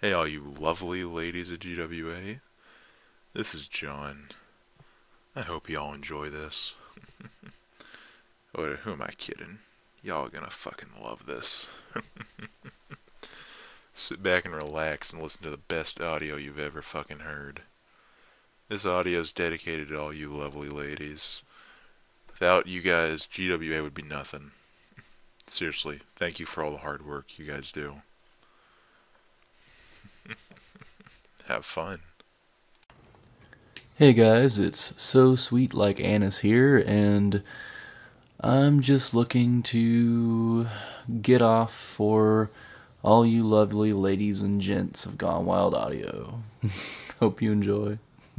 Hey, all you lovely ladies of GWA. This is John. I hope y'all enjoy this. Or who am I kidding? Y'all are gonna fucking love this. Sit back and relax and listen to the best audio you've ever fucking heard. This audio is dedicated to all you lovely ladies. Without you guys, GWA would be nothing. Seriously, thank you for all the hard work you guys do. Have fun. Hey guys, it's So Sweet Like Annis here, and I'm just looking to get off for all you lovely ladies and gents of Gone Wild Audio. Hope you enjoy.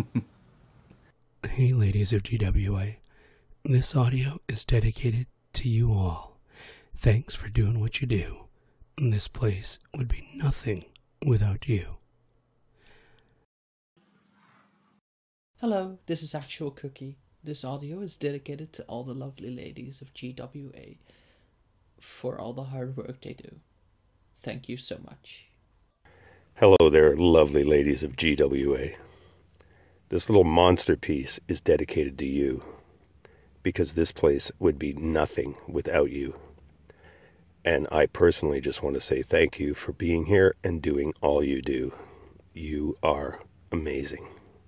Hey ladies of GWA, this audio is dedicated to you all. Thanks for doing what you do. This place would be nothing without you. Hello, this is Actual Cookie. This audio is dedicated to all the lovely ladies of GWA for all the hard work they do. Thank you so much. Hello there, lovely ladies of GWA. This little monster piece is dedicated to you, because this place would be nothing without you. And I personally just want to say thank you for being here and doing all you do. You are amazing.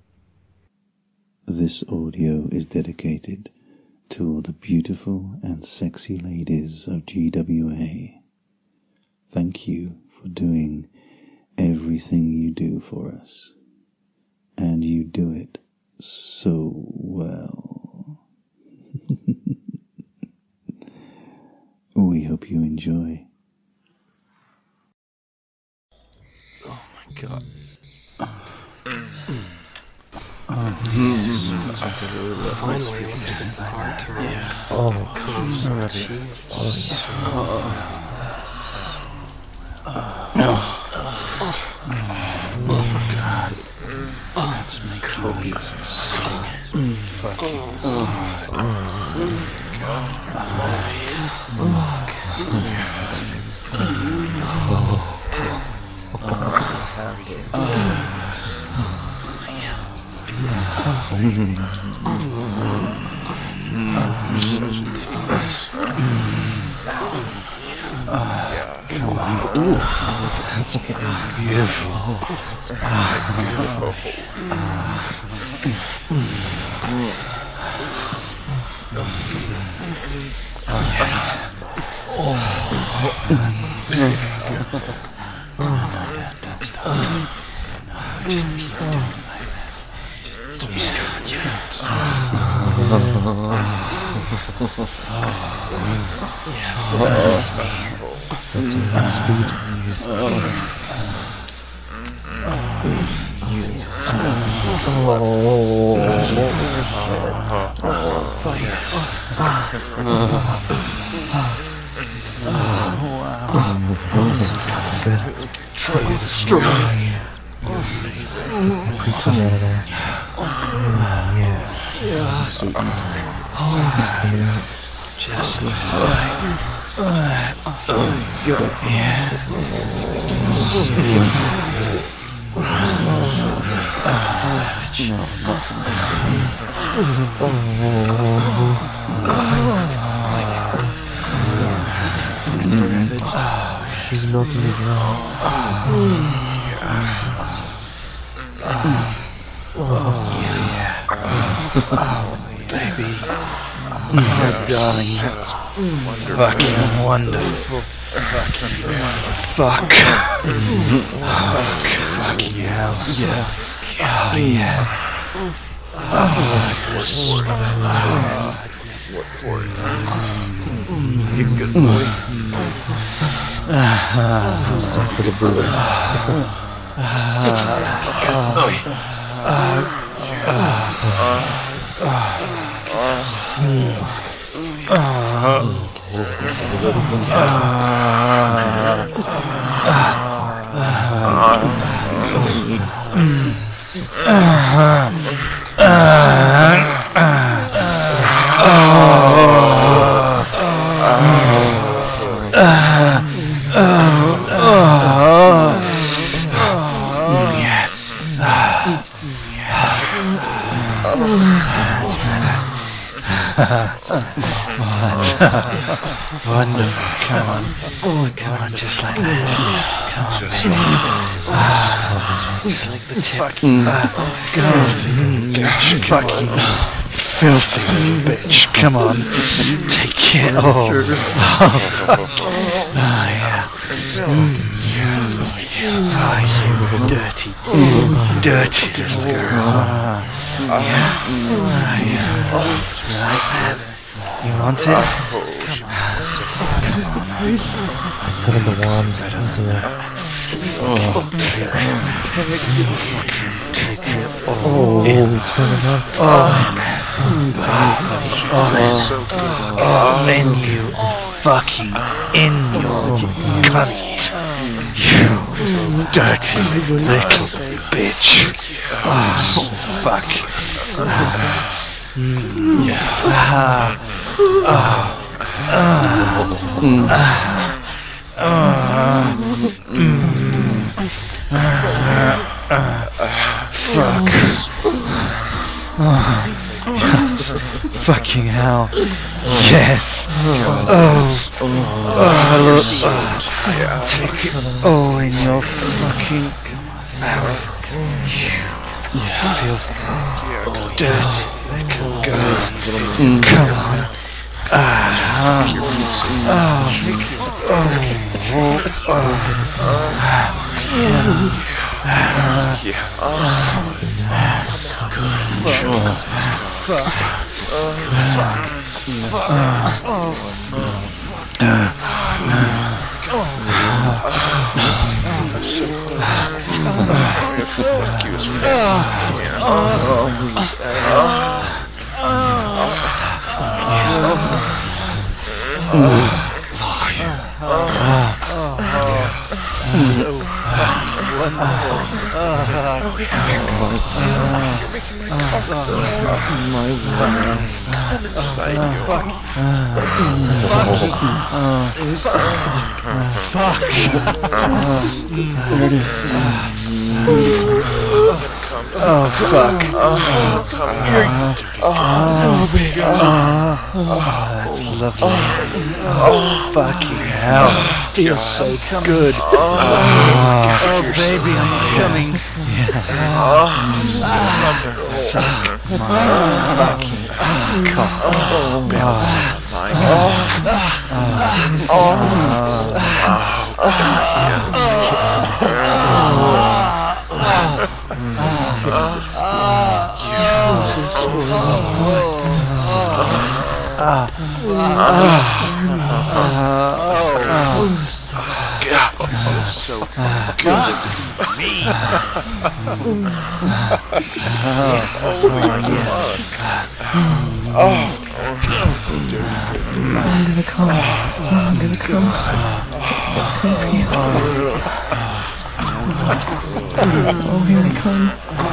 This audio is dedicated to all the beautiful and sexy ladies of GWA. Thank you for doing everything you do for us. And you do it so well. We hope you enjoy. Oh my god. Finally, it's our turn. Let's make copious sitting. That's beautiful. She's milking me dry. Baby. Darling, that's fucking wonderful. Fuck. Fucking hell. Yeah. Oh, yeah. You good boy. For the brewer. Wonderful. Come on. Come on, just like that. Come on, baby. It's like the tip. Fucking filthy little bitch. Come on. Take it. Oh, yeah. Oh, you dirty little girl. Yeah. Like that. You want it? Put the wand into the... turn it off. In you fucking in your cunt. You dirty little bitch. Oh, fuck. Fucking hell. Yes. Take it all in your fucking mouth. You filthy, dirty little girl. Come on. That's lovely. Fucking hell. Feels so good. Oh, baby, I'm coming. Suck my fucking cock. So good. Me. I'm gonna come. I'm gonna come. Come for you. Oh, here they come.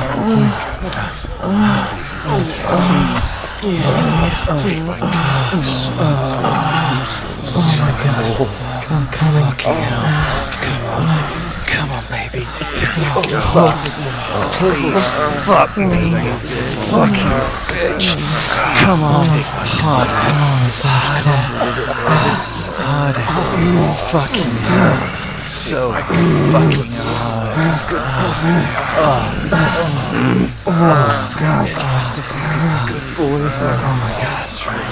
Oh my God. I'm coming. Come on, baby. Please, fuck me, you fucking bitch. Come on, harder. Fucking so fucking hard. God. Good boy. Oh my God. That's right.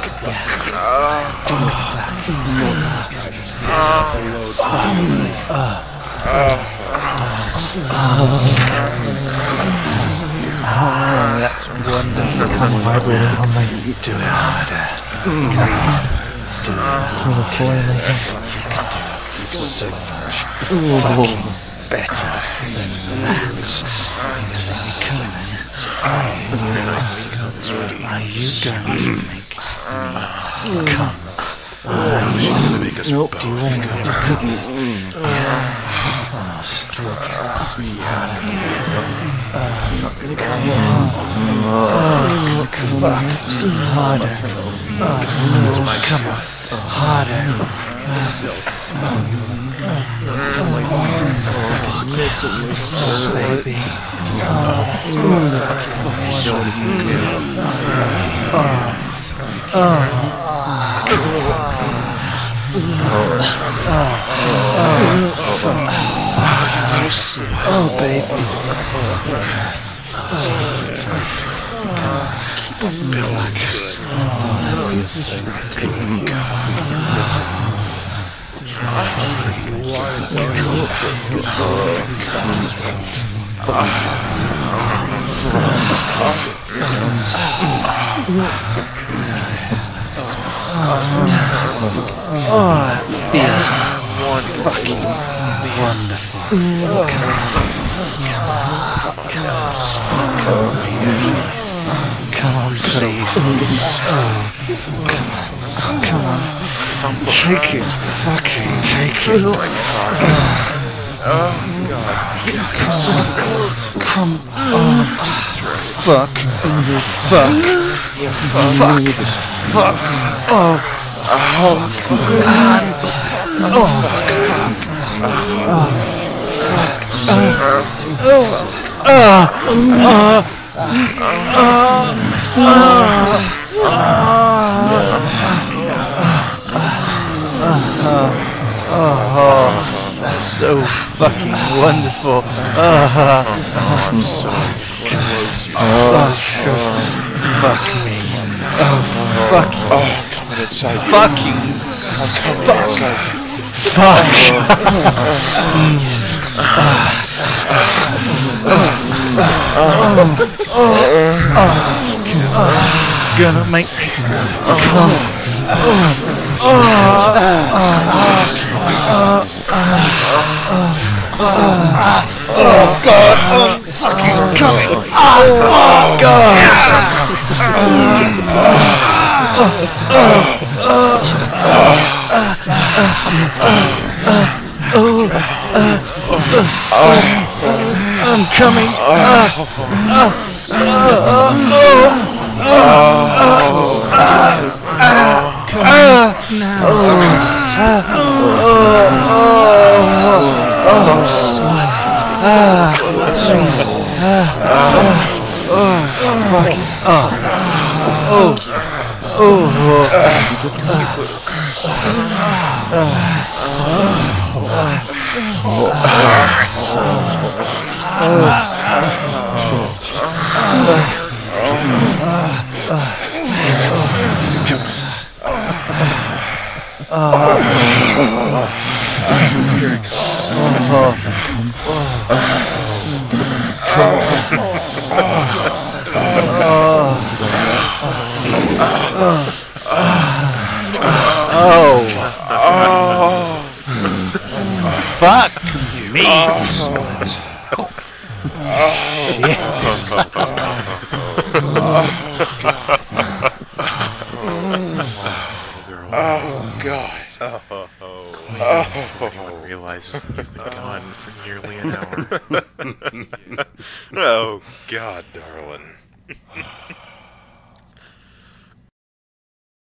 That's wonderful. That's the kind of vibrator on my... Do it harder. Through the toilet. So much fucking better than that. Are you going to make come? You're gonna make us both. Do you want to stroke it harder. Harder. Come on. Harder. Baby. Oh, baby. Oh, it feels fucking wonderful. Come on, please. Come on. Take it. Fucking take it. Come on. Fuck. Fuck. Fuck. Oh. Oh, God. That's so fucking wonderful. I'm so close. Fuck me. Fuck you. Coming inside you. Fuck you. Coming inside you. Fuck. Gonna make me come. Oh God! I'm fucking coming. Oh God! I'm coming. Fuck me. Oh, God. Everyone realizes that you've been gone for nearly an hour. Oh, God, darling.